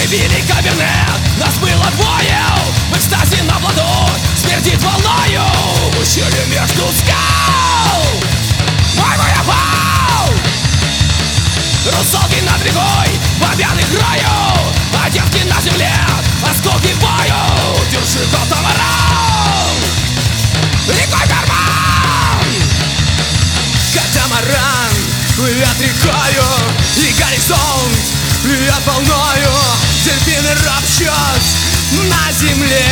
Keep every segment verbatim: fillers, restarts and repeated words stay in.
били кабинет, нас было двое. В экстазе на плоту смердит волною. В ущелье между скал мой воевал. Русалки над рекой бомбят их раю, а девки на земле осколки бою. Держи катамаран, рекой карман. Катамаран плывет рекою, и горизонт плывет волною. Дельфины ропщут на земле.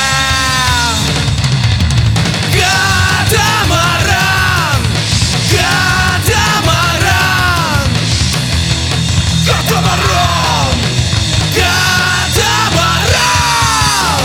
Катамаран, катамаран, катамаран, катамаран.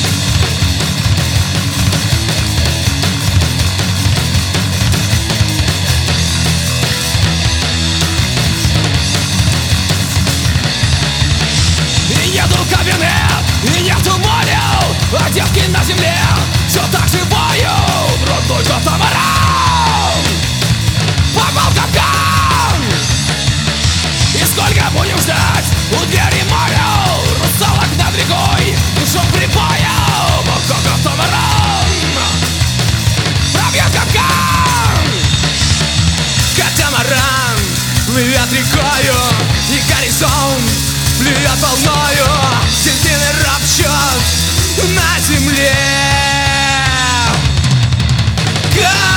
И нету кабинет, и нету моря, а девки на земле все так же поют. Родной катамаран попал в капкан. И сколько будем ждать у двери моря? Русалок над рекой ушел прибоем. Пока катамаран пробьет капкан. Катамаран плывет рекою, и горизонт плюет волною. Дельфины ропщут на земле.